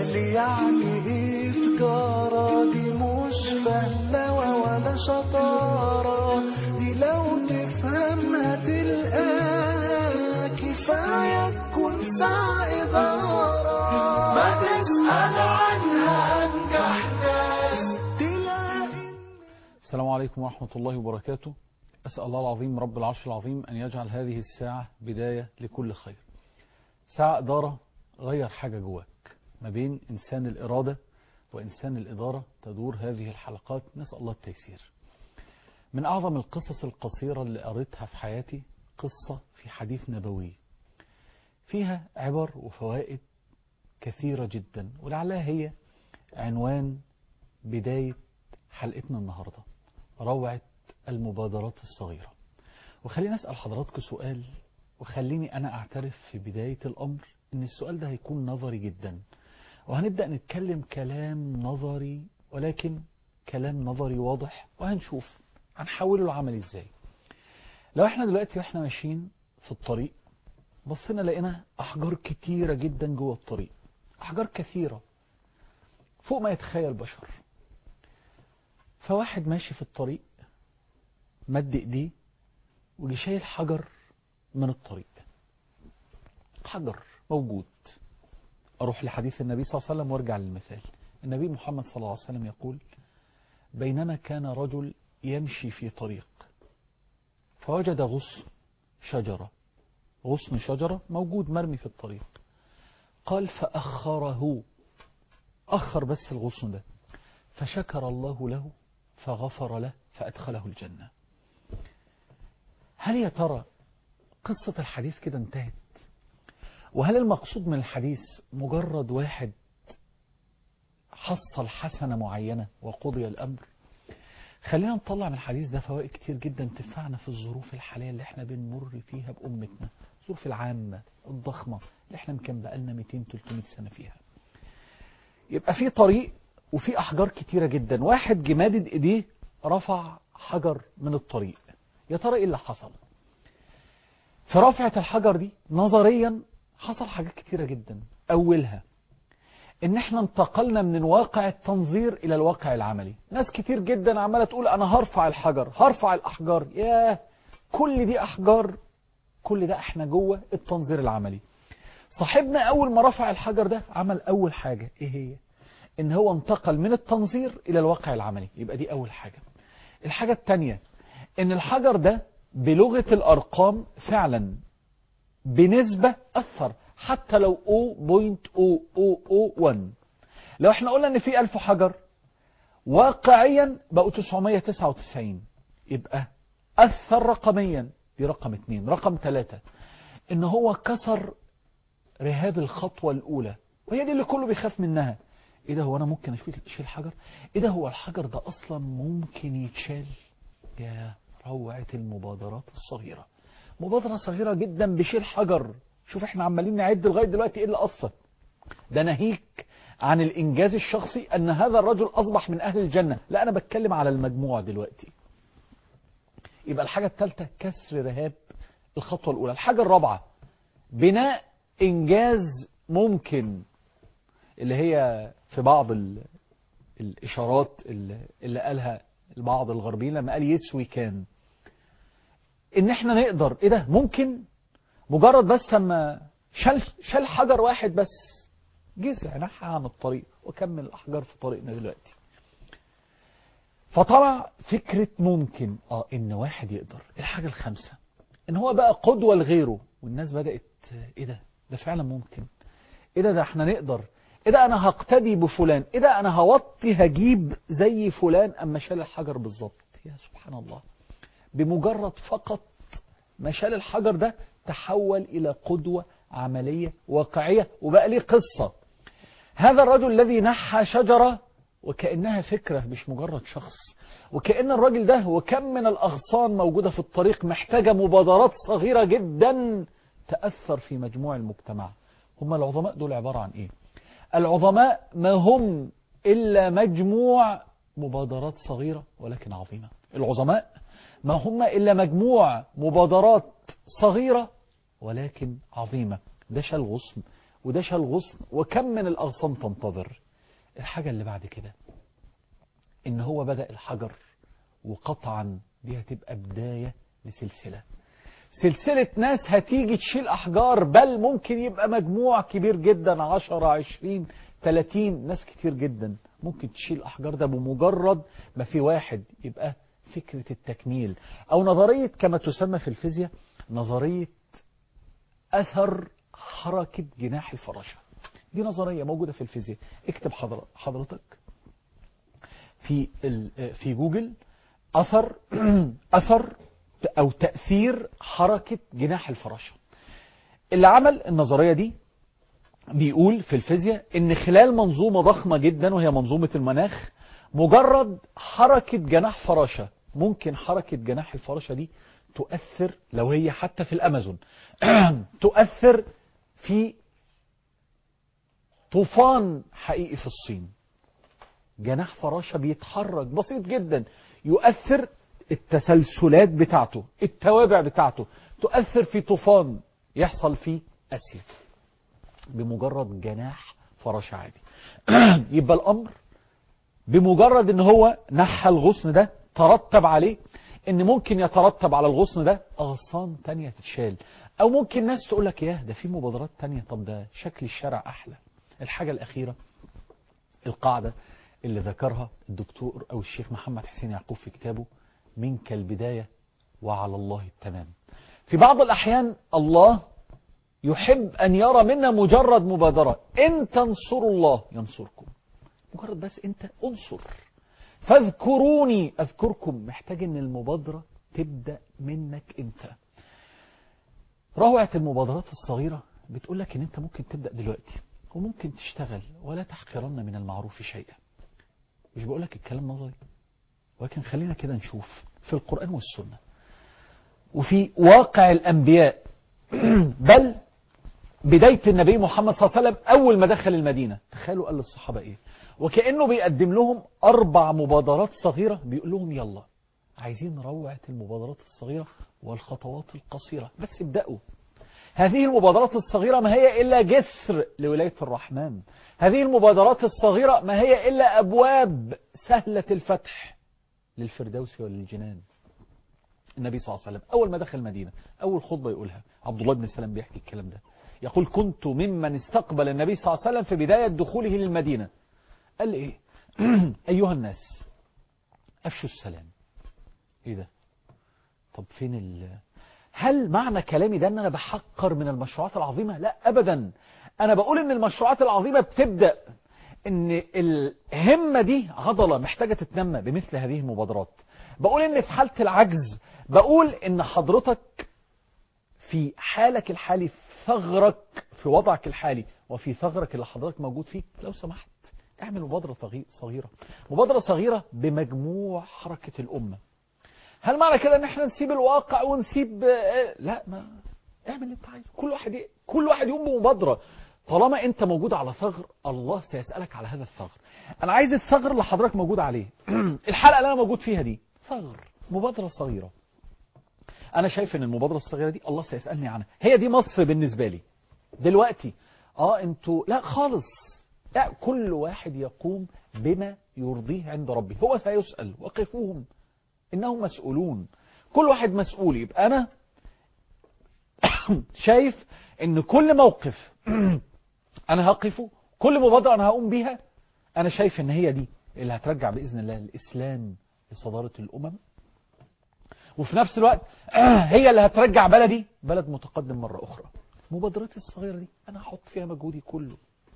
لي يعني ايه تجارة دي؟ مش فهلوة ولا شطارة، دي لو تفهمها تلقاها كفاية تكون ساعة إدارة. ما تسأل عنها أنجح ناس تلاقي. السلام عليكم ورحمة الله وبركاته. أسأل الله العظيم رب العرش العظيم أن يجعل هذه الساعة بداية لكل خير. ساعة إدارة غير حاجة جواك. ما بين إنسان الإرادة وإنسان الإدارة تدور هذه الحلقات، نسأل الله التيسير. من أعظم القصص القصيرة اللي قريتها في حياتي قصة في حديث نبوي فيها عبر وفوائد كثيرة جدا، ولعلها هي عنوان بداية حلقتنا النهاردة، روعة المبادرات الصغيرة. وخليني أسأل حضراتكم سؤال، وخليني أنا أعترف في بداية الأمر إن السؤال ده هيكون نظري جدا، وهنبدأ نتكلم كلام نظري، ولكن كلام نظري واضح، وهنشوف هنحوله لعمل إزاي. لو احنا دلوقتي واحنا ماشيين في الطريق بصينا لقينا أحجار كتيرة جدا جوه الطريق، أحجار كثيرة فوق ما يتخيل بشر. فواحد ماشي في الطريق مد ايديه وجي شايل حجر من الطريق، حجر موجود. اروح لحديث النبي صلى الله عليه وسلم وارجع للمثال. النبي محمد صلى الله عليه وسلم يقول: بينما كان رجل يمشي في طريق فوجد غصن شجرة، غصن شجرة موجود مرمي في الطريق. قال: فأخره، أخر بس الغصن ده، فشكر الله له فغفر له فأدخله الجنة. هل يا ترى قصة الحديث كده انتهت؟ وهل المقصود من الحديث مجرد واحد حصل حسنة معينة وقضي الأمر؟ خلينا نطلع من الحديث ده فوائد كتير جدا تنفعنا في الظروف الحالية اللي احنا بنمر فيها بأمتنا، الظروف العامة الضخمة اللي احنا يمكن بقالنا 200-300 سنة فيها. يبقى في طريق وفي أحجار كتيرة جدا، واحد جمادد ايديه رفع حجر من الطريق. يا ترى ايه اللي حصل؟ في رفعة الحجر دي نظريا حصل حاجات كتيرة جدا. أولها إن احنا انتقلنا من الواقع التنظير إلى الواقع العملي. ناس كتير جدا عمالة تقول أنا هرفع الحجر، هرفع الأحجار. ياه، كل دي أحجار، كل ده احنا جوه التنظير العملي. صاحبنا أول ما رفع الحجر ده عمل أول حاجة، إيه هي؟ إن هو انتقل من التنظير إلى الواقع العملي. يبقى دي أول حاجة. الحاجة التانية إن الحجر ده بلغة الأرقام فعلا بنسبة أثر، حتى لو 0.0001. لو احنا قلنا ان في 1000 حجر واقعيا بقوا 999، يبقى أثر رقميا. دي رقم 2. رقم 3 ان هو كسر رهاب الخطوة الأولى، وهي دي اللي كله بيخاف منها. ايه ده، هو انا ممكن اشيل حجر؟ ايه ده، هو الحجر ده اصلا ممكن يتشال؟ يا روعة المبادرات الصغيرة. مبادرة صغيرة جدا بشيل حجر. شوف احنا عمالين نعد لغاية دلوقتي ايه اللي أثر. ده ناهيك عن الإنجاز الشخصي أن هذا الرجل أصبح من أهل الجنة، لا أنا بتكلم على المجموع دلوقتي. يبقى الحاجة الثالثة كسر رهاب الخطوة الأولى. الحاجة الرابعة بناء إنجاز ممكن، اللي هي في بعض الإشارات اللي قالها البعض الغربيين لما قال يسوي كان، إن احنا نقدر. إيه ده ممكن؟ مجرد بس اما شال حجر واحد بس، جزع نحى عن الطريق وكمل الأحجار في طريقنا دلوقتي. فطلع فكرة ممكن إن واحد يقدر. الحاجة الخامسة إن هو بقى قدوة لغيره، والناس بدأت إيه ده فعلا ممكن. إيه ده احنا نقدر. إيه ده أنا هقتدي بفلان. إيه ده أنا هجيب زي فلان أما شال الحجر بالظبط. يا سبحان الله، بمجرد فقط ما شال الحجر ده تحول إلى قدوة عملية واقعية، وبقى ليه قصة. هذا الرجل الذي نحى شجرة وكأنها فكرة مش مجرد شخص، وكأن الراجل ده وكم من الأغصان موجودة في الطريق محتاجة مبادرات صغيرة جدا تأثر في مجموع المجتمع. هم العظماء دول عبارة عن إيه؟ العظماء ما هم إلا مجموع مبادرات صغيرة ولكن عظيمة. العظماء ما هم إلا مجموع مبادرات صغيرة ولكن عظيمة. ده شال غصن، وده شال غصن، وكم من الأغصان تنتظر. الحاجة اللي بعد كده إن هو بدأ الحجر، وقطعا دي هتبقى بداية لسلسلة، سلسلة ناس هتيجي تشيل أحجار، بل ممكن يبقى مجموع كبير جدا، 10 20 30 ناس كتير جدا ممكن تشيل أحجار ده بمجرد ما في واحد. يبقى فكرة التكميل، أو نظرية كما تسمى في الفيزياء نظرية أثر حركة جناح الفراشة. دي نظرية موجودة في الفيزياء. اكتب حضرتك في جوجل أثر أو تأثير حركة جناح الفراشة. اللي عمل النظرية دي بيقول في الفيزياء إن خلال منظومة ضخمة جدا وهي منظومة المناخ، مجرد حركة جناح فراشة، ممكن حركة جناح الفراشة دي تؤثر، لو هي حتى في الأمازون تؤثر في طوفان حقيقي في الصين. جناح فراشة بيتحرك بسيط جدا، يؤثر التسلسلات بتاعته، التوابع بتاعته تؤثر في طوفان يحصل في آسيا بمجرد جناح فراشة عادي. يبقى الأمر بمجرد ان هو نحى الغصن ده، ترتب عليه ان ممكن يترتب على الغصن ده اغصان تانية تتشال. او ممكن ناس تقول لك ياه ده في مبادرات تانية، طب ده شكل الشارع احلى. الحاجة الاخيرة القاعدة اللي ذكرها الدكتور او الشيخ محمد حسين يعقوب في كتابه منك البداية وعلى الله التمام. في بعض الاحيان الله يحب ان يرى منا مجرد مبادرة. ان تنصروا الله ينصركم، مجرد بس انت انصر، فاذكروني اذكركم. محتاج ان المبادرة تبدأ منك انت. روعة المبادرات الصغيرة بتقول لك ان انت ممكن تبدأ دلوقتي وممكن تشتغل، ولا تحقرن من المعروف شيئا. مش بقول لك الكلام نظري، ولكن خلينا كده نشوف في القرآن والسنة وفي واقع الأنبياء. بل بداية النبي محمد صلى الله عليه وسلم أول ما دخل المدينة، تخيلوا قال للصحابة إيه؟ وكأنه بيقدم لهم 4 مبادرات صغيرة، بيقول لهم يلا عايزين روعة المبادرات الصغيرة والخطوات القصيرة، بس ابدأوا. هذه المبادرات الصغيرة ما هي إلا جسر لولاية الرحمن. هذه المبادرات الصغيرة ما هي إلا أبواب سهلة الفتح للفردوس وللجنان. النبي صلى الله عليه وسلم أول ما دخل المدينة أول خطبة يقولها، عبد الله بن سلام بيحكي الكلام ده، يقول كنت ممن استقبل النبي صلى الله عليه وسلم في بداية دخوله للمدينة. قال إيه؟ أيها الناس أفشوا السلام. إيه ده؟ طب فين هل معنى كلامي ده أن أنا بحقر من المشروعات العظيمة؟ لا أبدا. أنا بقول أن المشروعات العظيمة بتبدأ أن الهمة دي عضلة محتاجة تتنمى بمثل هذه المبادرات. بقول أن في حالة العجز، بقول أن حضرتك في حالك الحالي، في ثغرك، في وضعك الحالي وفي ثغرك اللي حضرتك موجود فيه، لو سمحت اعمل مبادرة صغيرة، مبادرة صغيرة بمجموع حركة الأمة. هل معنى كده ان احنا نسيب الواقع ونسيب؟ لا، ما اعمل اللي انت عايزه. كل واحد يقوم بمبادرة. طالما انت موجود على ثغر، الله سيسألك على هذا الثغر. انا عايز الثغر اللي حضرتك موجود عليه. الحلقة اللي انا موجود فيها دي ثغر، مبادرة صغيرة. انا شايف ان المبادرة الصغيرة دي الله سيسألني عنها. هي دي مصر بالنسبة لي دلوقتي. انتوا لا خالص. لا، كل واحد يقوم بما يرضيه عند ربه. هو سيسأل، وقفوهم إنهم مسؤولون. كل واحد مسؤول. يبقى أنا شايف إن كل موقف أنا هقفه، كل مبادرة أنا هقوم بيها، أنا شايف إن هي دي اللي هترجع بإذن الله الإسلام لصدارة الأمم، وفي نفس الوقت هي اللي هترجع بلدي بلد متقدم مرة أخرى. مبادرتي الصغيرة دي أنا هحط فيها مجهودي كله.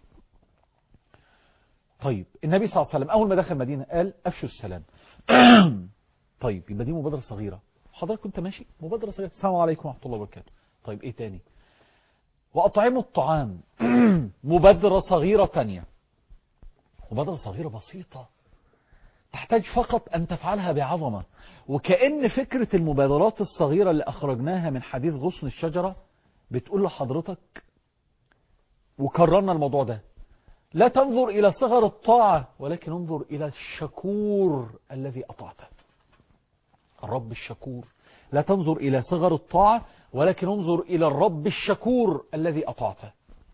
طيب النبي صلى الله عليه وسلم أول ما دخل المدينة قال أفشوا السلام. طيب يبقى دي مبادرة صغيرة. حضرتك كنت ماشي مبادرة صغيرة، السلام عليكم ورحمة الله وبركاته. طيب ايه تاني؟ وأطعموا الطعام. مبادرة صغيرة تانية، مبادرة صغيرة بسيطة تحتاج فقط أن تفعلها بعظمة. وكأن فكرة المبادرات الصغيرة اللي أخرجناها من حديث غصن الشجرة بتقول لحضرتك، وكررنا الموضوع ده، لا تنظر إلى صغر الطاعة ولكن انظر إلى الشكور الذي أطعته. الرب الشكور. لا تنظر إلى صغر الطاعة ولكن انظر إلى الرب الشكور الذي أطعته.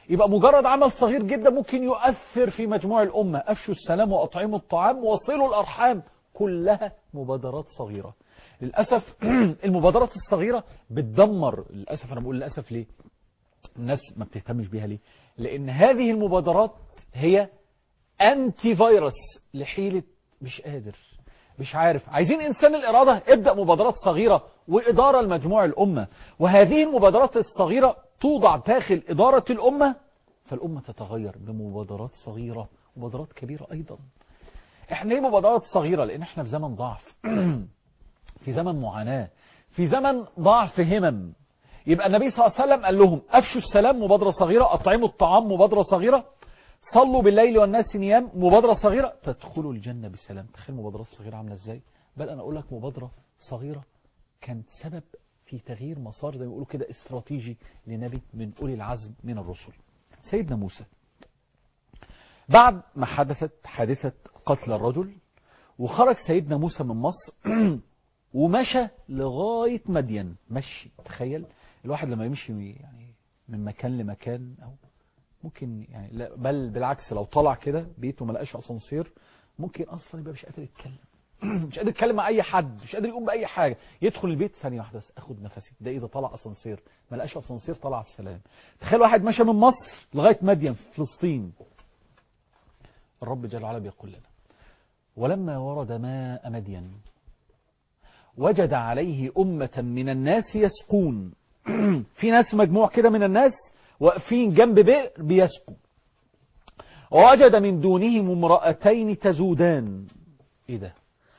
يبقى مجرد عمل صغير جدا ممكن يؤثر في مجموع الأمة. أفشوا السلام وأطعموا الطعام وصلوا الأرحام، كلها مبادرات صغيرة. للأسف المبادرات الصغيرة بتدمر. للأسف أنا بقول للأسف ليه؟ الناس ما بتهتمش بيها ليه؟ لأن هذه المبادرات هي أنتي فيروس لحيلة مش قادر مش عارف. عايزين إنسان الإرادة، ابدأ مبادرات صغيرة وإدارة لمجموع الأمة، وهذه المبادرات الصغيرة توضع داخل إدارة الأمة، فالأمة تتغير بمبادرات صغيرة. مبادرات كبيرة أيضا. احنا ليه مبادرات صغيرة؟ لأن احنا في زمن ضعف في زمن معاناة، في زمن ضعف همم. يبقى النبي صلى الله عليه وسلم قال لهم أفشوا السلام مبادرة صغيرة، أطعموا الطعام مبادرة صغيرة، صلوا بالليل والناس نيام مبادرة صغيرة، تدخلوا الجنة بسلام. تخيل مبادرات صغيرة عاملة ازاي. بل أنا أقول لك مبادرة صغيرة كانت سبب في تغيير مسار زي ما بيقولوا كده استراتيجي لنبي من أولي العزم من الرسل. سيدنا موسى بعد ما حدثت حادثة قتل الرجل، وخرج سيدنا موسى من مصر ومشى لغاية مدين. مشي، تخيل الواحد لما يمشي يعني من مكان لمكان، أو ممكن يعني لا بل بالعكس لو طلع كده بيته ما لقاش اسانسير ممكن اصلا يبقى مش قادر يتكلم مش قادر يتكلم مع اي حد، مش قادر يقوم باي حاجه. يدخل البيت ثانيه واحده بس اخد نفسي، ده اذا طلع اسانسير. ما لقاش اسانسير طلع السلام. تخيل واحد مشى من مصر لغايه مدين في فلسطين. الرب جل وعلا بيقول لنا ولما ورد ماء مدين وجد عليه أمة من الناس يسقون. في ناس مجموع كده من الناس واقفين جنب بئر بيسقوا. ووجد من دونهم امرأتين تزودان. ايه ده؟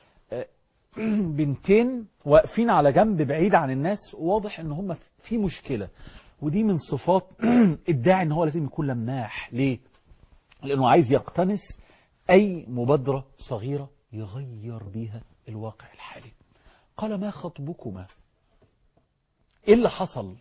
بنتين واقفين على جنب بعيد عن الناس، واضح ان هم في مشكلة. ودي من صفات الداعي ان هو لازم يكون لماح. ليه؟ لانه عايز يقتنص اي مبادرة صغيرة يغير بيها الواقع الحالي. قال ما خطبكما؟ ايه اللي حصل؟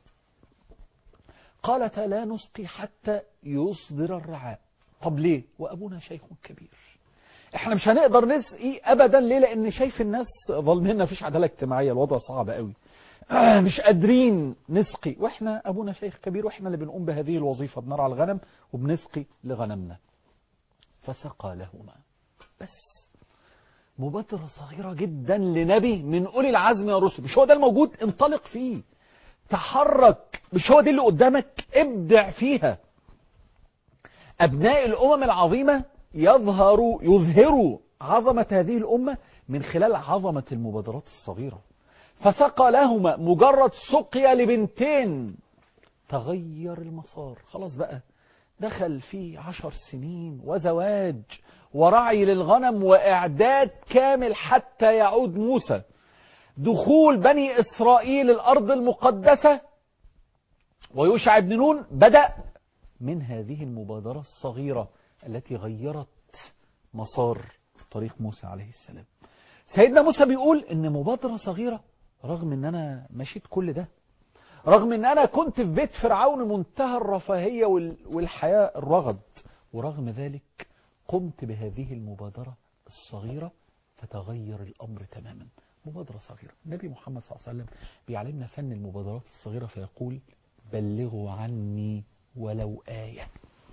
قالتا لا نسقي حتى يصدر الرعاء. طب ليه؟ وأبونا شيخ كبير. احنا مش هنقدر نسقي أبدا. ليه؟ لأن شايف الناس ظالميننا، مفيش عدالة اجتماعية، الوضع صعب قوي. مش قادرين نسقي، واحنا أبونا شيخ كبير، واحنا اللي بنقوم بهذه الوظيفة، بنرعى الغنم وبنسقي لغنمنا. فسقى لهما. بس مبادرة صغيرة جدا لنبي من أولي العزم يا رسل. مش هو ده الموجود؟ انطلق فيه، تحرك. مش هو دي اللي قدامك؟ ابدع فيها. أبناء الأمم العظيمة يظهروا عظمة هذه الأمة من خلال عظمة المبادرات الصغيرة. فسقى لهما، مجرد سقيا لبنتين تغير المسار. خلاص بقى دخل فيه 10 سنين وزواج ورعي للغنم وإعداد كامل حتى يعود موسى. دخول بني إسرائيل الأرض المقدسة ويوشع بن نون بدأ من هذه المبادرة الصغيرة التي غيرت مسار طريق موسى عليه السلام. سيدنا موسى بيقول إن مبادرة صغيرة، رغم إن أنا مشيت كل ده، رغم إن أنا كنت في بيت فرعون منتهى الرفاهية والحياة الرغد، ورغم ذلك قمت بهذه المبادرة الصغيرة فتغير الأمر تماما. مبادرة صغيرة. النبي محمد صلى الله عليه وسلم بيعلمنا فن المبادرات الصغيرة فيقول بلغوا عني ولو آية.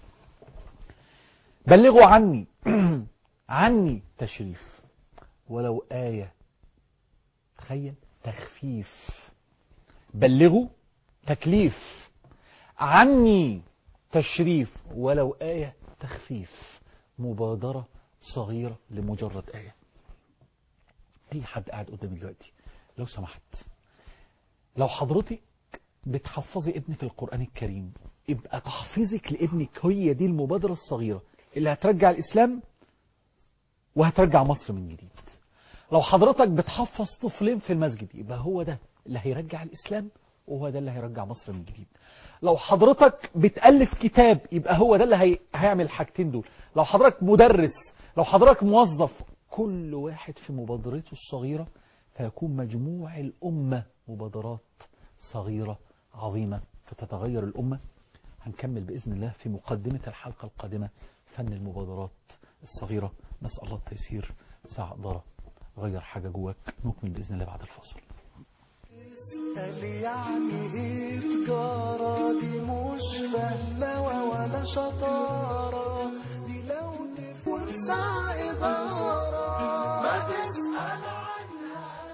بلغوا عني عني تشريف، ولو آية تخيل تخفيف. بلغوا تكليف، عني تشريف، ولو آية تخفيف. مبادرة صغيرة لمجرد آية. أي حد قاعد قدامي دلوقتي لو سمحت، لو حضرتك بتحفظي ابنك القرآن الكريم، يبقى تحفيظك لابنك هي دي المبادرة الصغيرة اللي هترجع الإسلام وهترجع مصر من جديد. لو حضرتك بتحفظ طفلين في المسجد، يبقى هو ده اللي هيرجع الإسلام وهو ده اللي هيرجع مصر من جديد. لو حضرتك بتألف كتاب، يبقى هو ده اللي هيعمل الحاجتين دول. لو حضرتك مدرس، لو حضرتك موظف، كل واحد في مبادرته الصغيرة فيكون مجموع الأمة مبادرات صغيرة عظيمة فتتغير الأمة. هنكمل بإذن الله في مقدمة الحلقة القادمة فن المبادرات الصغيرة. نسأل الله التيسير. ساعة إدارة غير حاجة جواك. نكمل بإذن الله بعد الفاصل. قال يعني ايه تجارة دي مش مش فهلوة ولا شطارة، دي لو تكون ساعة إدارة ما تسأل عنها.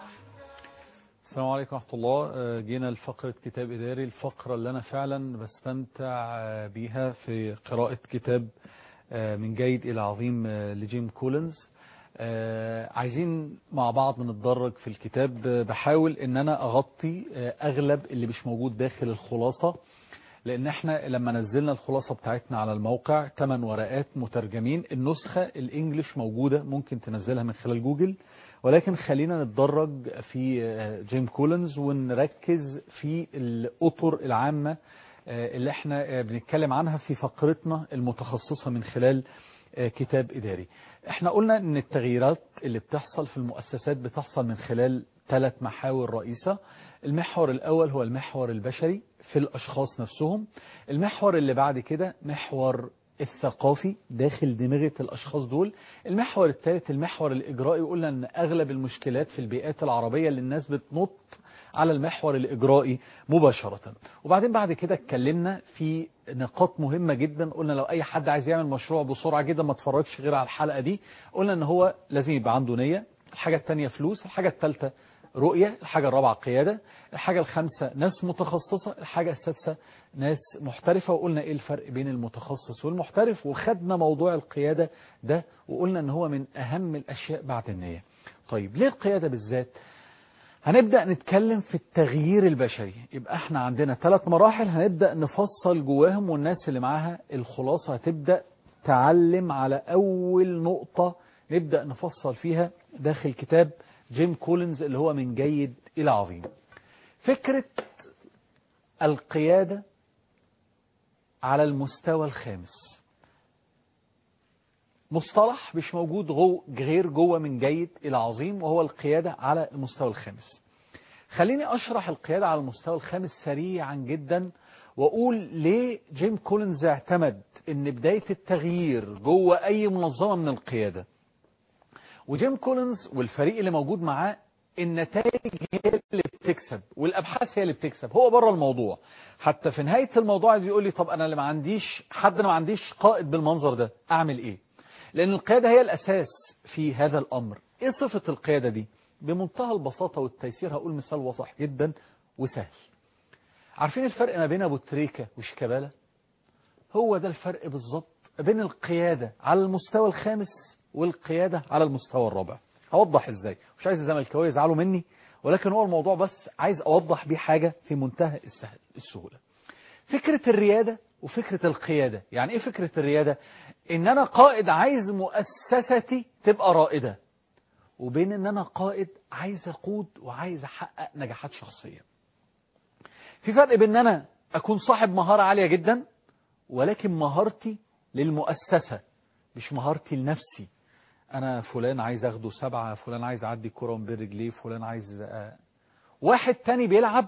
السلام عليكم ورحمة الله. جينا لفقرة كتاب إداري، الفقرة اللي أنا فعلا بستمتع بيها في قراءة كتاب من جيد إلى عظيم لجيم كولينز. عايزين مع بعض نتدرج في الكتاب. بحاول ان انا اغطي اغلب اللي مش موجود داخل الخلاصة، لان احنا لما نزلنا الخلاصة بتاعتنا على الموقع 8 ورقات مترجمين، النسخة الانجليش موجودة ممكن تنزلها من خلال جوجل، ولكن خلينا نتدرج في جيم كولينز ونركز في الأطر العامة اللي احنا بنتكلم عنها في فقرتنا المتخصصة من خلال كتاب إداري. احنا قلنا ان التغييرات اللي بتحصل في المؤسسات بتحصل من خلال 3 محاور رئيسة. المحور الأول هو المحور البشري في الأشخاص نفسهم. المحور اللي بعد كده محور الثقافي داخل دماغة الأشخاص دول. المحور الثالث المحور الإجرائي، وقلنا ان أغلب المشكلات في البيئات العربية اللي الناس بتنط على المحور الإجرائي مباشرة. وبعدين بعد كده اتكلمنا في نقاط مهمة جدا. قلنا لو أي حد عايز يعمل مشروع بسرعة جدا ما تفرجش غير على الحلقة دي. قلنا ان هو لازم يبقى عنده نية. الحاجة الثانية فلوس. الحاجة الثالثة رؤية. الحاجة الرابعة قيادة. الحاجة الخامسة ناس متخصصة. الحاجة السادسة ناس محترفة. وقلنا ايه الفرق بين المتخصص والمحترف، وخدنا موضوع القيادة ده وقلنا ان هو من اهم الاشياء بعد النية. طيب ليه القيادة بالذات؟ هنبدأ نتكلم في التغيير البشري. يبقى احنا عندنا 3 مراحل هنبدأ نفصل جواهم، والناس اللي معاها الخلاصة هتبدأ تعلم على أول نقطة نبدأ نفصل فيها داخل كتاب جيم كولينز اللي هو من جيد إلى عظيم. فكرة القيادة على المستوى الخامس، مصطلح مش موجود غير جوه من جيد إلى عظيم، وهو القيادة على المستوى الخامس. خليني أشرح القيادة على المستوى الخامس سريعا جدا، وأقول ليه جيم كولينز اعتمد أن بداية التغيير جوه أي منظمة من القيادة. وجيم كولينز والفريق اللي موجود معاه النتائج هي اللي بتكسب والأبحاث هي اللي بتكسب، هو بره الموضوع. حتى في نهاية الموضوع عايز يقول لي طب أنا اللي ما عنديش حد، أنا ما عنديش قائد بالمنظر ده، أعمل إيه؟ لأن القيادة هي الأساس في هذا الأمر. إيه صفة القيادة دي؟ بمنتهى البساطة والتيسير هقول مثال واضح جدا وسهل. عارفين الفرق ما بين أبو تريكة وشيكابالا؟ هو ده الفرق بالظبط بين القيادة على المستوى الخامس والقيادة على المستوى الرابع. هوضح ازاي، مش عايز الزملكاويه يزعلوا مني، ولكن هو الموضوع بس عايز اوضح بيه حاجة في منتهى السهولة. فكرة الريادة وفكرة القيادة. يعني ايه فكرة الريادة؟ ان انا قائد عايز مؤسستي تبقى رائدة، وبين ان انا قائد عايز اقود وعايز احقق نجاحات شخصية. في فرق بين ان انا اكون صاحب مهارة عالية جدا ولكن مهارتي للمؤسسة مش مهارتي لنفسي. انا فلان عايز اخده 7، فلان عايز اعدي الكرة من بين رجليه، فلان عايز واحد تاني بيلعب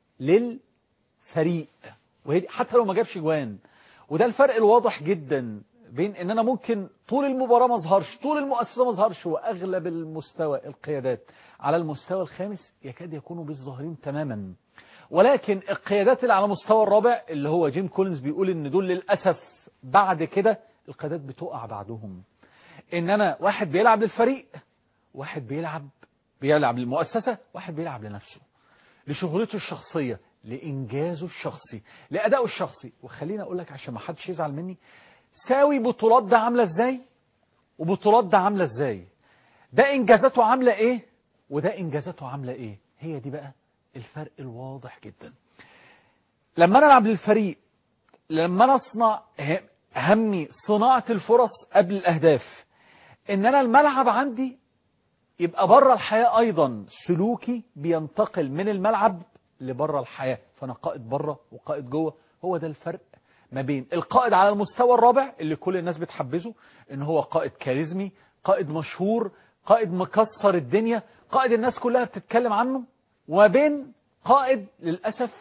للفريق حتى لو ما جابش جوان. وده الفرق الواضح جدا بين ان انا ممكن طول المباراة ما اظهرش، طول المؤسسة ما اظهرش، واغلب المستوى القيادات على المستوى الخامس يكاد يكونوا بالظاهرين تماما. ولكن القيادات اللي على مستوى الرابع اللي هو جيم كولينز بيقول ان دول للأسف بعد كده القيادات بتقع بعدهم. ان انا واحد بيلعب للفريق، واحد بيلعب للمؤسسة، واحد بيلعب لنفسه، لشغلته الشخصية، لإنجازه الشخصي، لأدائه الشخصي. وخليني أقول لك عشان ما حدش يزعل مني، ساوي بطولات ده عاملة إزاي وبطولات ده عاملة إزاي، ده إنجازاته عاملة إيه وده إنجازاته عاملة إيه. هي دي بقى الفرق الواضح جدا. لما أنا ألعب للفريق، لما أنا أصنع همي صناعة الفرص قبل الأهداف، إن أنا الملعب عندي يبقى بره الحياة أيضا سلوكي بينتقل من الملعب لبره الحياة، فأنا قائد بره وقائد جوه. هو ده الفرق ما بين القائد على المستوى الرابع اللي كل الناس بتحبذه إن هو قائد كاريزمي، قائد مشهور، قائد مكسر الدنيا، قائد الناس كلها بتتكلم عنه، وما بين قائد للأسف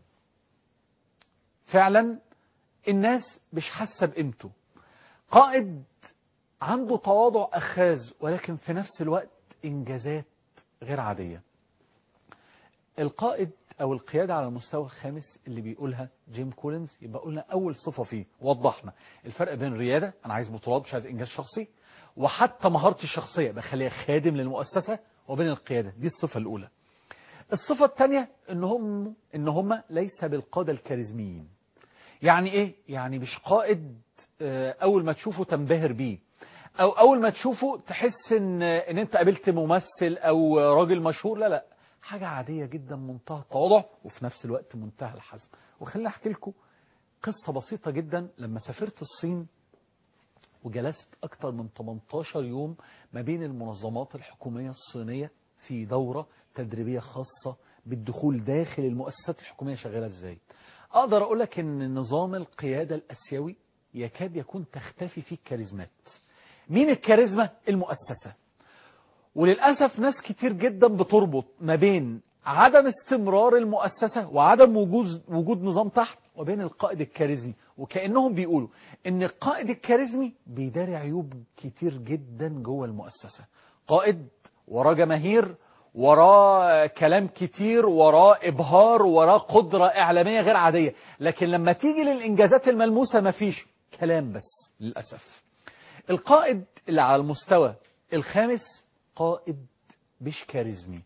فعلا الناس مش حاسة بقيمته، قائد عنده تواضع أخاذ ولكن في نفس الوقت إنجازات غير عادية. القائد أو القيادة على المستوى الخامس اللي بيقولها جيم كولينز، يبقى قلنا أول صفة فيه وضحنا الفرق بين الريادة، أنا عايز بطولات مش عايز إنجاز شخصي، وحتى مهارتي الشخصية بخليها خادم للمؤسسة، وبين القيادة. دي الصفة الأولى. الصفة الثانية إن هم ليس بالقادة الكاريزميين. يعني إيه؟ يعني مش قائد أول ما تشوفه تنبهر بيه، أو أول ما تشوفه تحس إن أنت قابلت ممثل أو راجل مشهور. لا لا، حاجة عادية جدا، منتهى التواضع وفي نفس الوقت منتهى الحزم. وخليني أحكي لكم قصة بسيطة جدا. لما سافرت الصين وجلست أكثر من 18 يوم ما بين المنظمات الحكومية الصينية في دورة تدريبية خاصة بالدخول داخل المؤسسات الحكومية شغالة إزاي، أقدر أقول لك إن نظام القيادة الآسيوي يكاد يكون تختفي فيه الكاريزمات. مين الكاريزما؟ المؤسسة. وللأسف ناس كتير جدا بتربط ما بين عدم استمرار المؤسسة وعدم وجود نظام تحت وبين القائد الكاريزمي، وكأنهم بيقولوا ان القائد الكاريزمي بيداري عيوب كتير جدا جوه المؤسسة. قائد وراه جماهير، وراه كلام كتير، وراه إبهار، وراه قدرة إعلامية غير عادية، لكن لما تيجي للإنجازات الملموسة مفيش، كلام بس للأسف. القائد اللي على المستوى الخامس قائد مش كاريزمي.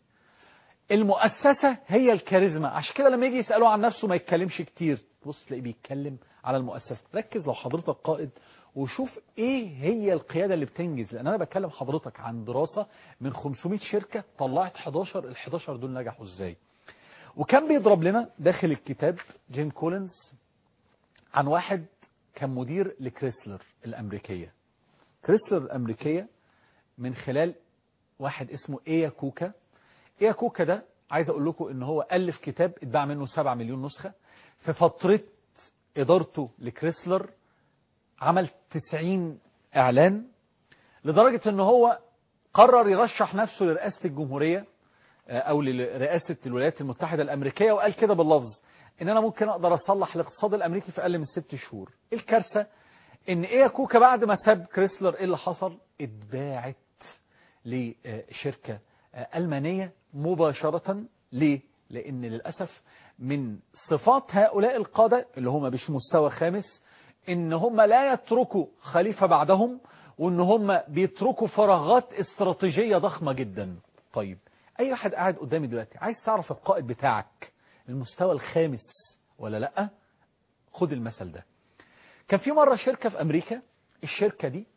المؤسسة هي الكاريزما، عشان كده لما يجي يسألوه عن نفسه ما يتكلمش كتير، بص تلاقيه بيتكلم على المؤسسة. ركز لو حضرتك قائد وشوف ايه هي القيادة اللي بتنجز، لان انا بكلم حضرتك عن دراسة من 500 شركة طلعت 11، ال 11 دول نجحوا ازاي. وكان بيضرب لنا داخل الكتاب جيم كولينز عن واحد كان مدير لكريسلر الأمريكية. كريسلر الأمريكية من خلال واحد اسمه إيا كوكا. إيا كوكا ده عايز أقول لكم إن هو ألف كتاب اتباع منه 7 مليون نسخة. في فترة إدارته لكريسلر عمل 90 إعلان، لدرجة إن هو قرر يرشح نفسه لرئاسة الجمهورية أو لرئاسة الولايات المتحدة الأمريكية، وقال كده باللفظ إن أنا ممكن أقدر أصلح الاقتصاد الأمريكي في أقل من 6 شهور. الكارثة إن إيا كوكا بعد ما ساب كريسلر إيه اللي حصل؟ اتباعت لشركة ألمانية مباشرة. ليه؟ لأن للأسف من صفات هؤلاء القادة اللي هم مش مستوى خامس إن هم لا يتركوا خليفة بعدهم، وإن هم بيتركوا فراغات استراتيجية ضخمة جدا. طيب أي واحد قاعد قدامي دلوقتي عايز تعرف القائد بتاعك المستوى الخامس ولا لأ؟ خد المثل ده. كان في مرة شركة في أمريكا، الشركة دي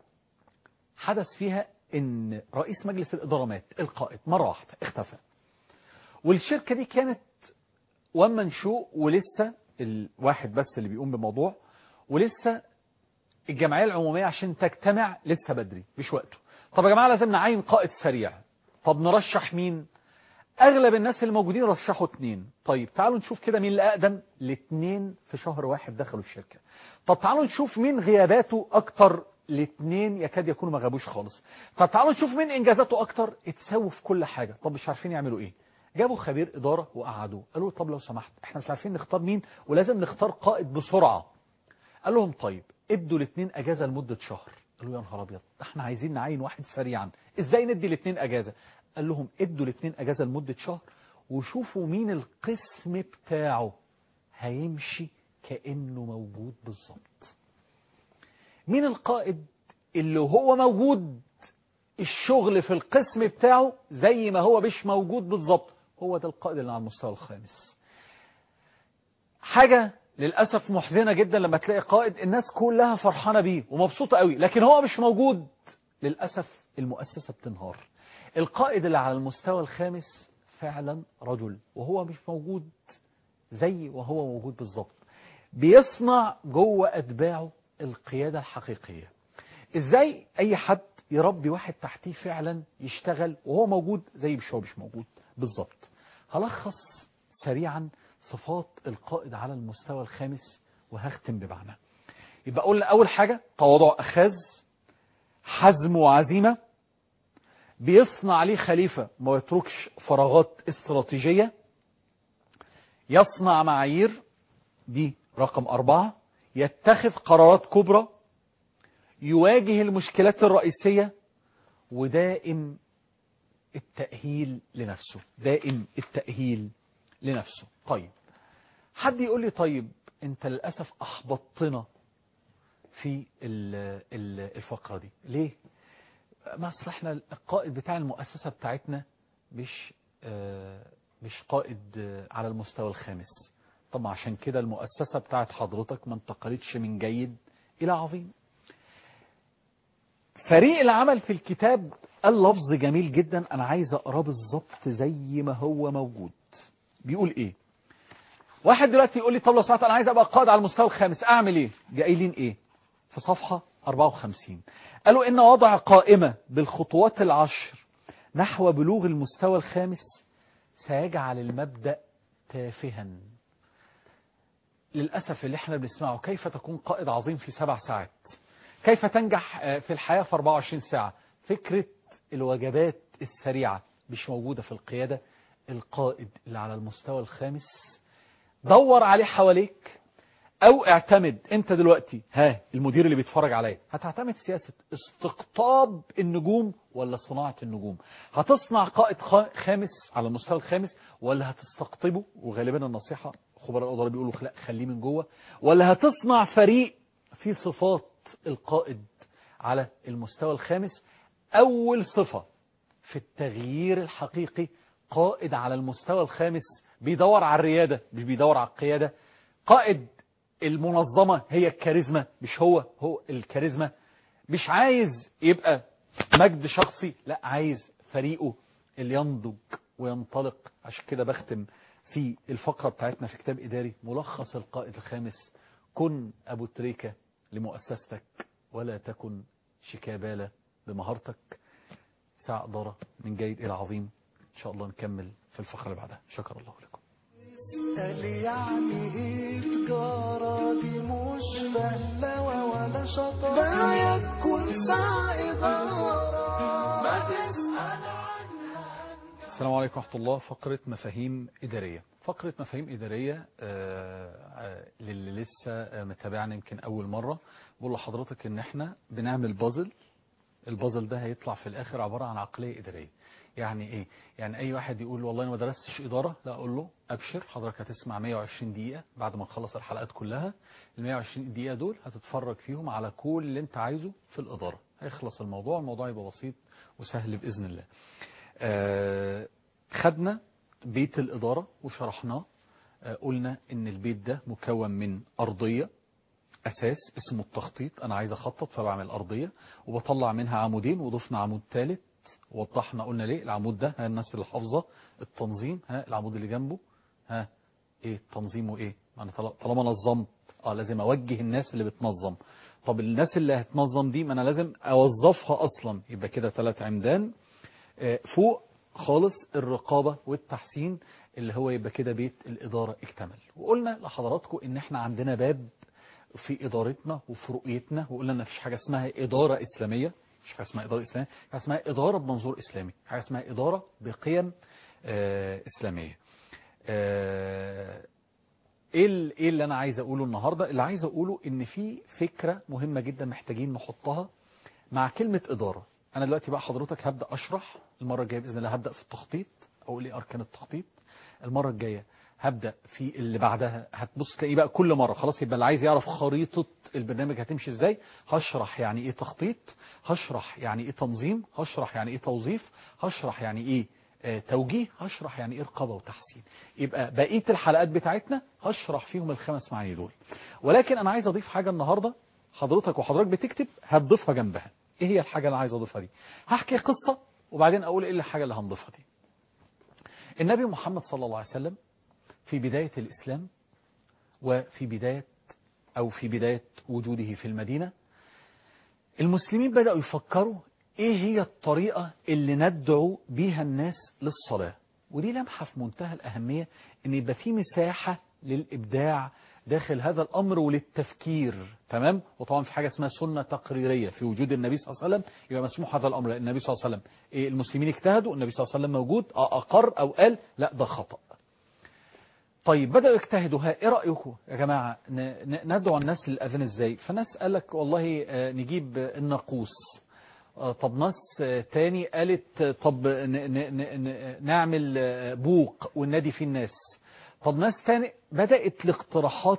حدث فيها إن رئيس مجلس الإدارة مات، القائد مرة واحدة اختفى. والشركة دي كانت ومن شو، ولسه الواحد بس اللي بيقوم بموضوع، ولسه الجمعية العمومية عشان تجتمع لسه بدري مش وقته. طب يا جماعة لازم نعين قائد سريع. طب نرشح مين؟ أغلب الناس اللي موجودين رشحوا 2. طيب تعالوا نشوف كده مين اللي أقدم. ال2 في شهر واحد دخلوا الشركة. طب تعالوا نشوف مين غياباته أكتر. ال2 يكاد يكونوا ما غابوش خالص. طب تعالوا نشوف مين إنجازاته أكتر. اتساووا في كل حاجة. طب مش عارفين يعملوا إيه. جابوا خبير إدارة وقعدوه، قالوا طب لو سمحت احنا مش عارفين نختار مين ولازم نختار قائد بسرعة. قال لهم طيب ادوا ال2 أجازة لمدة شهر. قالوا يا نهار أبيض، احنا عايزين نعين واحد سريعا، ازاي ندي ال2 أجازة؟ قال لهم ادوا ال2 أجازة لمدة شهر وشوفوا مين القسم بتاعه هيمشي كأنه موجود بالظبط. مين القائد اللي هو موجود الشغل في القسم بتاعه زي ما هو مش موجود بالظبط؟ هو ده القائد اللي على المستوى الخامس. حاجة للأسف محزنة جدا لما تلاقي قائد الناس كلها فرحانة بيه ومبسوطة قوي لكن هو مش موجود، للأسف المؤسسة بتنهار. القائد اللي على المستوى الخامس فعلا رجل وهو مش موجود زي وهو موجود بالظبط، بيصنع جوه أتباعه القيادة الحقيقية. إزاي أي حد يربي واحد تحتيه فعلا يشتغل وهو موجود زي مش هو مش موجود بالظبط. هلخص سريعا صفات القائد على المستوى الخامس وهختم بمعنى. يبقى قلنا أول حاجة تواضع أخاذ، حزم وعزيمة، بيصنع عليه خليفة ما يتركش فراغات استراتيجية، يصنع معايير، دي رقم 4، يتخذ قرارات كبرى، يواجه المشكلات الرئيسية، ودائم التأهيل لنفسه، دائم التأهيل لنفسه. طيب حد يقول لي طيب انت للأسف أحبطتنا في الفقرة دي ليه؟ ما اصل احنا القائد بتاع المؤسسة بتاعتنا مش قائد على المستوى الخامس. طبعا عشان كده المؤسسة بتاعت حضرتك ما انتقلتش من جيد إلى عظيم. فريق العمل في الكتاب قال لفظ جميل جدا، أنا عايز أقراه بالظبط زي ما هو موجود. بيقول إيه؟ واحد دلوقتي يقول لي طب لو سمحت أنا عايز أبقى قائد على المستوى الخامس، أعمل إيه؟ قايلين إيه؟ في صفحة 54 قالوا إن وضع قائمة بالخطوات العشر نحو بلوغ المستوى الخامس سيجعل المبدأ تافها. للأسف اللي احنا بنسمعه كيف تكون قائد عظيم في 7 ساعات، كيف تنجح في الحياة في 24 ساعة. فكرة الوجبات السريعة مش موجودة في القيادة. القائد اللي على المستوى الخامس دور عليه حواليك او اعتمد. انت دلوقتي المدير اللي بيتفرج عليا هتعتمد سياسة استقطاب النجوم ولا صناعة النجوم؟ هتصنع قائد خامس على المستوى الخامس ولا هتستقطبه؟ وغالبا النصيحة خبراء الإدارة بيقولوا لا خليه من جوه. ولا هتصنع فريق في صفات القائد على المستوى الخامس؟ أول صفة في التغيير الحقيقي قائد على المستوى الخامس بيدور على الريادة مش بيدور على القيادة. قائد المنظمة هي الكاريزما مش هو الكاريزما. مش عايز يبقى مجد شخصي، لا عايز فريقه اللي ينضج وينطلق. عشان كده بختم في الفقرة بتاعتنا في كتاب إداري ملخص القائد الخامس: كن أبو تريكة لمؤسستك ولا تكن شيكابالا لمهارتك. ساعة إدارة من جيد إلى عظيم. إن شاء الله نكمل في الفقرة اللي بعدها. شكر الله لكم. قال يعني ايه تجارة دي مش فهلوة ولا شطارة، ما يكون ساعة إدارة ما تسأل عنها. السلام عليكم ورحمة الله. فقرة مفاهيم إدارية. فقرة مفاهيم إدارية للي لسه متابعنا يمكن أول مرة بقول لحضرتك إن إحنا بنعمل بازل. البازل ده هيطلع في الآخر عبارة عن عقلية إدارية. يعني إيه؟ يعني أي واحد يقول والله أنا ما درستش إدارة، لا أقول له أبشر حضرتك هتسمع 120 دقيقة بعد ما نخلص الحلقات كلها. ال 120 دقيقة دول هتتفرج فيهم على كل اللي أنت عايزه في الإدارة. هيخلص الموضوع يبقى بسيط وسهل بإذن الله. خدنا بيت الإدارة وشرحناه. قلنا إن البيت ده مكون من أرضية أساس اسمه التخطيط. أنا عايز أخطط فبعمل أرضية وبطلع منها عمودين وضفنا عمود ثالث. وضحنا قلنا ليه العمود ده الناس اللي حافظه التنظيم. العمود اللي جنبه ايه التنظيم وايه؟ انا طالما نظمت لازم اوجه الناس اللي بتنظم. طب الناس اللي هتنظم دي ما انا لازم اوظفها اصلا. يبقى كده 3 عمدان. فوق خالص الرقابة والتحسين اللي هو يبقى كده بيت الإدارة اكتمل. وقلنا لحضراتكم ان احنا عندنا باب في إدارتنا وفي رؤيتنا. وقلنا ان مفيش حاجة اسمها إدارة إسلامية، مش حاجة اسمها إدارة إسلامية، حاجة اسمها إدارة بمنظور إسلامي، حاجة اسمها إدارة بقيم إسلامية. ايه اللي انا عايز اقوله النهاردة؟ اللي عايز اقوله ان في فكرة مهمة جدا محتاجين نحطها مع كلمة إدارة. انا دلوقتي بقى حضرتك هبدأ اشرح. المرة الجاية بإذن الله هبدأ في التخطيط، اقول ايه اركان التخطيط. المرة الجاية هبدأ في اللي بعدها. هتبص تلاقيه بقى كل مرة خلاص يبقى اللي عايز يعرف خريطة البرنامج هتمشي ازاي. هشرح يعني ايه تخطيط، هشرح يعني ايه تنظيم، هشرح يعني ايه توظيف، هشرح يعني ايه توجيه، هشرح يعني ايه رقابة وتحسين. يبقى بقية الحلقات بتاعتنا هشرح فيهم ال5 معاني دول. ولكن انا عايز اضيف حاجة النهاردة. حضرتك بتكتب هتضيفها جنبها. ايه هي الحاجة اللي عايز اضيفها دي؟ هحكي قصة وبعدين اقول ايه الحاجة اللي هنضيفها دي. النبي محمد صلى الله عليه وسلم في بداية الإسلام وفي بداية وجوده في المدينة، المسلمين بدأوا يفكروا ايه هي الطريقة اللي ندعو بيها الناس للصلاة. ودي لمحة في منتهى الأهمية ان يبقى في مساحة للإبداع داخل هذا الأمر وللتفكير. تمام. وطبعا في حاجة اسمها سنة تقريرية في وجود النبي صلى الله عليه وسلم يبقى مسموح هذا الأمر. النبي صلى الله عليه وسلم المسلمين اجتهدوا، النبي صلى الله عليه وسلم موجود أقر أو قال لا ده خطأ. طيب بدأوا يجتهدوا. ايه رأيكم يا جماعة ندعو الناس للأذان ازاي؟ فناس قالك والله نجيب الناقوس. طب ناس تاني قالت طب نعمل بوق وننادي فيه الناس. طب ناس تاني بدأت الاقتراحات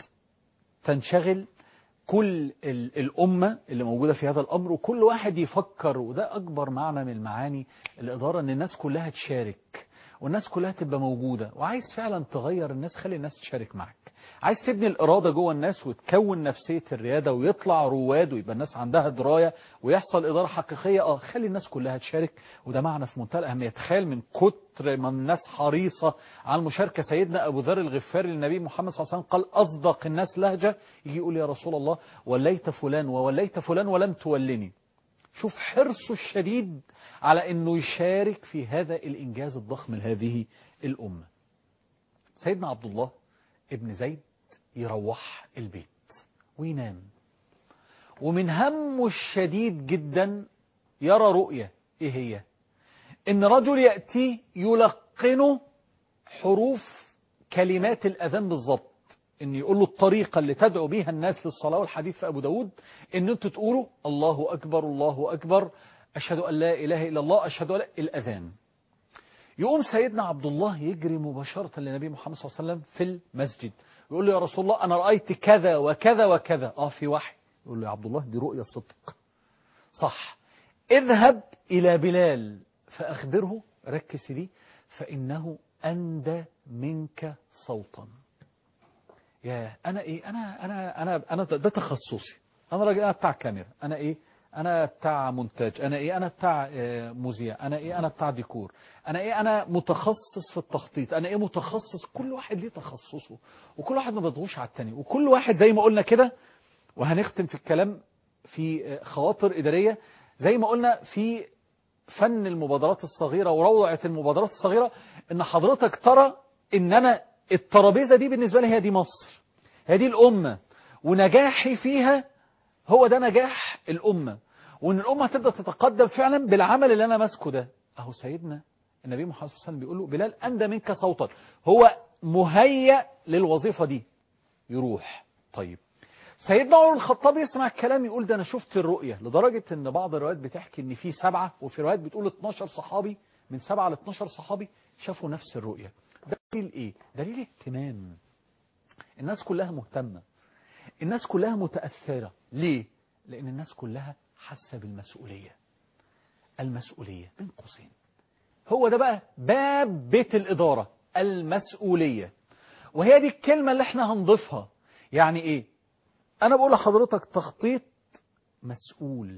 تنشغل كل الأمة اللي موجودة في هذا الأمر، وكل واحد يفكر. وده أكبر معنى من المعاني الإدارة، أن الناس كلها تشارك والناس كلها تبقى موجودة. وعايز فعلا تغير الناس، خلي الناس تشارك معك. عايز تبني الإرادة جوه الناس وتكون نفسية الريادة ويطلع رواد ويبقى الناس عندها دراية ويحصل إدارة حقيقية. خلي الناس كلها تشارك. وده معنى في منتهى الأهمية. تخيل من كتر ما الناس حريصة على المشاركة، سيدنا أبو ذر الغفاري للنبي محمد صلى الله عليه وسلم قال أصدق الناس لهجة يجي يقول يا رسول الله وليت فلان ووليت فلان ولم تولني. شوف حرصه الشديد على أنه يشارك في هذا الإنجاز الضخم لهذه الأمة. سيدنا عبد الله ابن زيد يروح البيت وينام، ومن همه الشديد جدا يرى رؤية. ايه هي؟ ان رجل يأتي يلقنه حروف كلمات الأذان بالضبط، ان يقول له الطريقة اللي تدعو بيها الناس للصلاة. والحديث في أبو داود ان انتوا تقولوا الله أكبر الله أكبر أشهد أن لا إله إلا الله أشهد أن لا الأذان. يقوم سيدنا عبد الله يجري مباشرة للنبي محمد صلى الله عليه وسلم في المسجد، يقول له يا رسول الله أنا رأيت كذا وكذا وكذا. في وحي. يقول له يا عبد الله دي رؤية صدق صح، اذهب إلى بلال فأخبره، ركز دي، فإنه أندى منك صوتا. يا أنا إيه؟ أنا ده تخصصي. أنا راجل، أنا بتاع كاميرا، أنا إيه؟ أنا بتاع مونتاج، أنا إيه؟ أنا بتاع مذيع، أنا إيه؟ أنا بتاع ديكور، أنا إيه؟ أنا متخصص في التخطيط، أنا إيه؟ متخصص. كل واحد ليه تخصصه، وكل واحد ما بيضغوش على التاني، وكل واحد زي ما قلنا كده. وهنختم في الكلام في خواطر إدارية، زي ما قلنا في فن المبادرات الصغيرة وروعة المبادرات الصغيرة، إن حضرتك ترى إن أنا الترابيزة دي بالنسبة لي هي دي مصر، هي دي الأمة، ونجاحي فيها هو ده نجاح الأمة، وإن الأمة تبدأ تتقدم فعلا بالعمل اللي أنا ماسكه ده. أهو سيدنا النبي محمد صلى الله عليه وسلم بيقول له بلال أندى منك صوتا، هو مهيأ للوظيفة دي. يروح. طيب سيدنا عمر الخطاب يسمع الكلام يقول ده أنا شفت الرؤية، لدرجة إن بعض الروايات بتحكي إن في 7 وفي روايات بتقول 12 صحابي، من 7 ل 12 صحابي شافوا نفس الرؤية. ده دليل إيه؟ دليل اهتمام. الناس كلها مهتمة، الناس كلها متأثرة. ليه؟ لأن الناس كلها حاسة بالمسؤولية. المسؤولية بين قوسين هو ده بقى باب بيت الإدارة، المسؤولية. وهي دي الكلمة اللي احنا هنضيفها. يعني ايه؟ انا بقول لحضرتك تخطيط مسؤول،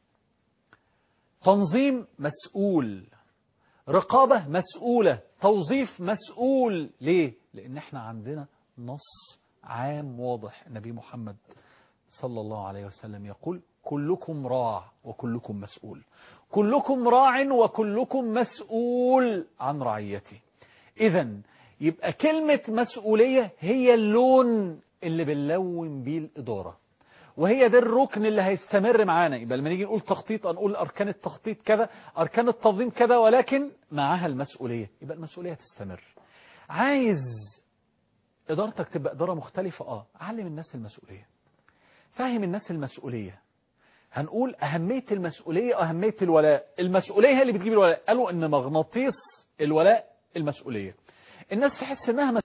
تنظيم مسؤول، رقابة مسؤولة، توظيف مسؤول. ليه؟ لان احنا عندنا نص عام واضح. النبي محمد صلى الله عليه وسلم يقول كلكم راع وكلكم مسؤول، كلكم راع وكلكم مسؤول عن رعيته. إذن يبقى كلمة مسؤولية هي اللون اللي بنلون بيه الإدارة، وهي ده الركن اللي هيستمر معانا. يبقى لما نيجي نقول تخطيط نقول أركان التخطيط كذا، أركان التنظيم كذا، ولكن معاها المسؤولية. يبقى المسؤولية تستمر. عايز إدارتك تبقى إدارة مختلفة، علم الناس المسؤولية، فهم الناس المسؤولية. هنقول أهمية المسؤولية وأهمية الولاء. المسؤولية هي اللي بتجيب الولاء. قالوا إن مغناطيس الولاء المسؤولية. الناس تحس إنها